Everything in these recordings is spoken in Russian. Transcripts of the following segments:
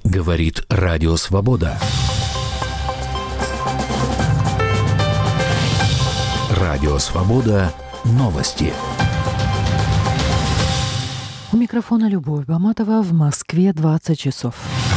Говорит Радио Свобода. Радио Свобода. Новости. У микрофона Любовь Баматова. В Москве 20 часов.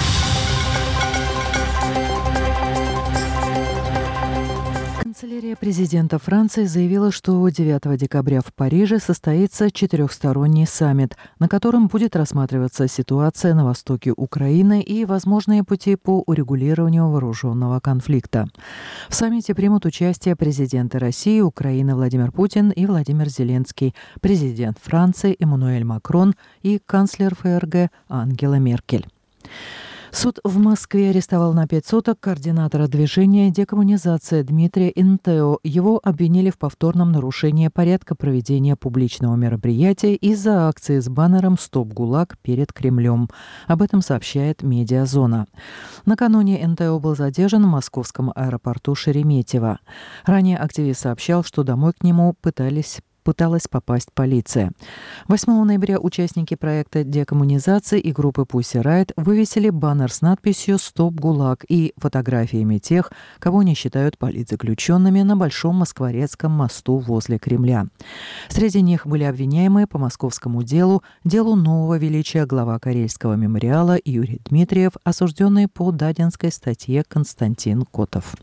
Канцелярия президента Франции заявила, что 9 декабря в Париже состоится четырехсторонний саммит, на котором будет рассматриваться ситуация на востоке Украины и возможные пути по урегулированию вооруженного конфликта. В саммите примут участие президенты России, Украины Владимир Путин и Владимир Зеленский, президент Франции Эммануэль Макрон и канцлер ФРГ Ангела Меркель. Суд в Москве арестовал на 5 суток координатора движения «Декоммунизация» Дмитрия Интео. Его обвинили в повторном нарушении порядка проведения публичного мероприятия из-за акции с баннером «Стоп ГУЛАГ» перед Кремлем. Об этом сообщает «Медиазона». Накануне Интео был задержан в московском аэропорту Шереметьево. Ранее активист сообщал, что домой к нему пыталась попасть полиция. 8 ноября участники проекта декоммунизации и группы Pussy Riot вывесили баннер с надписью «Стоп ГУЛАГ» и фотографиями тех, кого не считают политзаключенными, на Большом Москворецком мосту возле Кремля. Среди них были обвиняемые по московскому делу нового величия глава Карельского мемориала Юрий Дмитриев, осужденный по дадинской статье Константин Котов.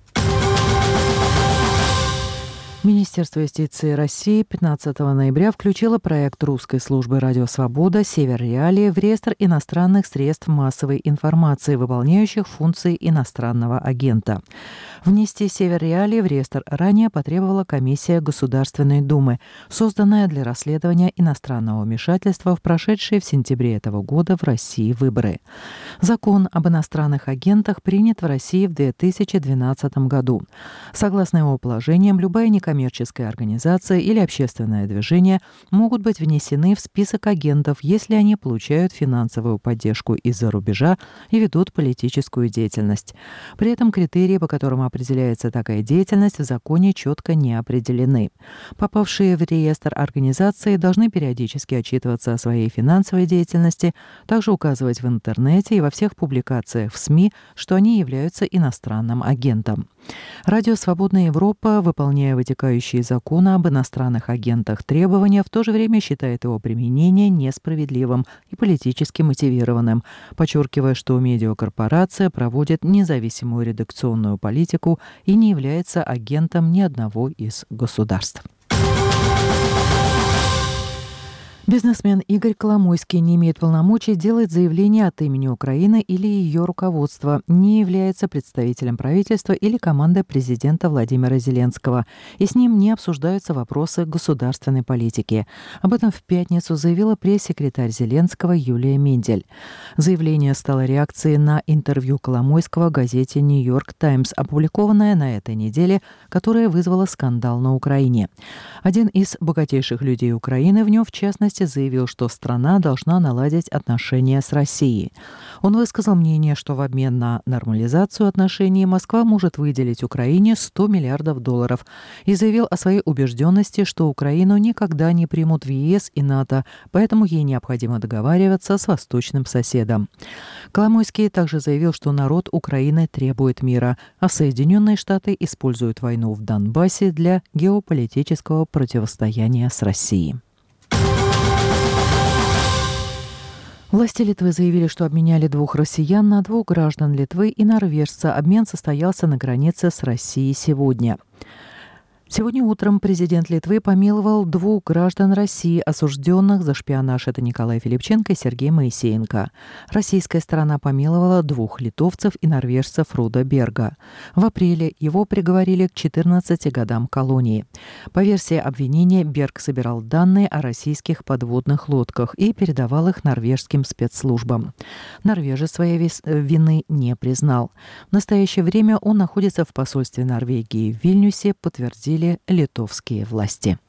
Министерство юстиции России 15 ноября включило проект русской службы «Радио Свобода» «Север Реалии» в реестр иностранных средств массовой информации, выполняющих функции иностранного агента. Внести «Север Реалии» в реестр ранее потребовала комиссия Государственной Думы, созданная для расследования иностранного вмешательства в прошедшие в сентябре этого года в России выборы. Закон об иностранных агентах принят в России в 2012 году. Согласно его положениям, любая некоммерческая организация или общественное движение могут быть внесены в список агентов, если они получают финансовую поддержку из-за рубежа и ведут политическую деятельность. При этом критерии, по которым определяется такая деятельность, в законе четко не определены. Попавшие в реестр организации должны периодически отчитываться о своей финансовой деятельности, также указывать в интернете и во всех публикациях в СМИ, что они являются иностранным агентом. Радио «Свободная Европа», выполняя вытекающие из закона об иностранных агентах требования, в то же время считает его применение несправедливым и политически мотивированным, подчеркивая, что медиакорпорация проводит независимую редакционную политику и не является агентом ни одного из государств. Бизнесмен Игорь Коломойский не имеет полномочий делать заявление от имени Украины или ее руководства, не является представителем правительства или команды президента Владимира Зеленского, и с ним не обсуждаются вопросы государственной политики. Об этом в пятницу заявила пресс-секретарь Зеленского Юлия Мендель. Заявление стало реакцией на интервью Коломойского газете «Нью-Йорк Таймс», опубликованное на этой неделе, которое вызвало скандал на Украине. Один из богатейших людей Украины в нем, в частности, заявил, что страна должна наладить отношения с Россией. Он высказал мнение, что в обмен на нормализацию отношений Москва может выделить Украине $100 миллиардов и заявил о своей убежденности, что Украину никогда не примут в ЕС и НАТО, поэтому ей необходимо договариваться с восточным соседом. Коломойский также заявил, что народ Украины требует мира, а Соединенные Штаты используют войну в Донбассе для геополитического противостояния с Россией. Власти Литвы заявили, что обменяли 2 россиян на 2 граждан Литвы и норвежца. Обмен состоялся на границе с Россией сегодня. Сегодня утром президент Литвы помиловал 2 граждан России, осужденных за шпионаж. Это Николай Филипченко и Сергей Моисеенко. Российская сторона помиловала 2 литовцев и норвежца Фруда Берга. В апреле его приговорили к 14 годам колонии. По версии обвинения, Берг собирал данные о российских подводных лодках и передавал их норвежским спецслужбам. Норвежец своей вины не признал. В настоящее время он находится в посольстве Норвегии в Вильнюсе, подтвердили литовские власти.